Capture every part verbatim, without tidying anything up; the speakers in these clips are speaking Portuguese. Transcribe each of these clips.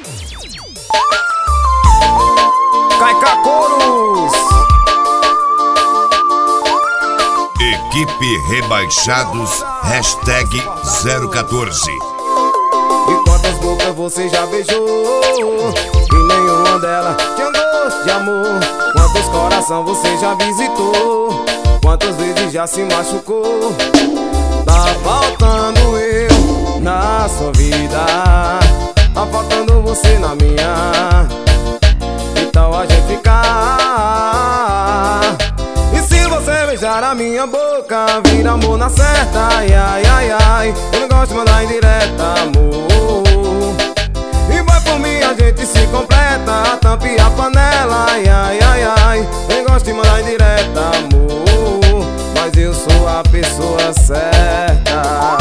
Caica Coros. Equipe Rebaixados, hashtag zero quatorze. E quantas bocas você já beijou e nenhuma delas tinha gosto de amor? Quantos coração você já visitou? Quantas vezes já se machucou? Tá faltando eu na sua vida, tá faltando você na minha. Que tal a gente ficar? E se você beijar a minha boca, vira amor na certa. Ai, ai, ai, ai, eu não gosto de mandar indireta, amor. E vai por mim, a gente se completa, a tampa e a panela. Ai, ai, ai, ai, eu não gosto de mandar indireta, amor. Mas eu sou a pessoa certa.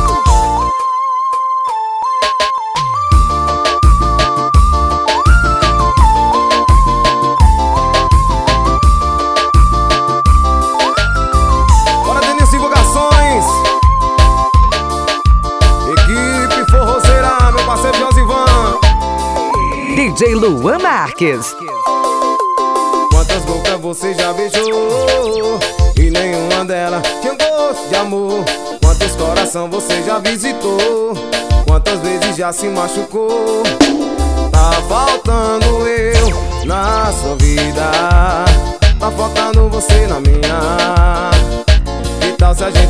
D J Luan Marques. Quantas bocas você já beijou e nenhuma delas tinha gosto de amor? Quantos coração você já visitou? Quantas vezes já se machucou? Tá faltando eu na sua vida, tá faltando você na minha. Que tal se a gente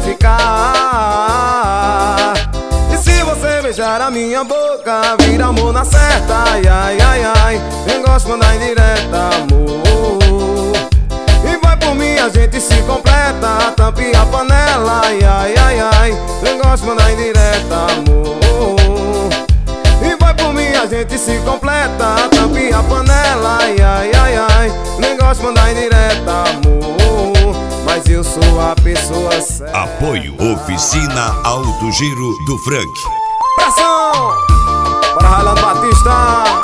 ficar? E se você beijar a minha boca, vira amor na certa. Ai, ai, ai, ai, eu gosto de mandar indireta, amor. E vai por mim, a gente se completa, a tampa e a panela. Ai, ai, ai, ai, eu gosto de mandar indireta, amor. E vai por mim, a gente se completa, a tampa e a panela. Ai, ai, ai, ai, eu gosto de mandar indireta, amor. Mas eu sou a pessoa certa. Apoio Oficina Alto Giro do Frank. Pressão! Para Railan Batista.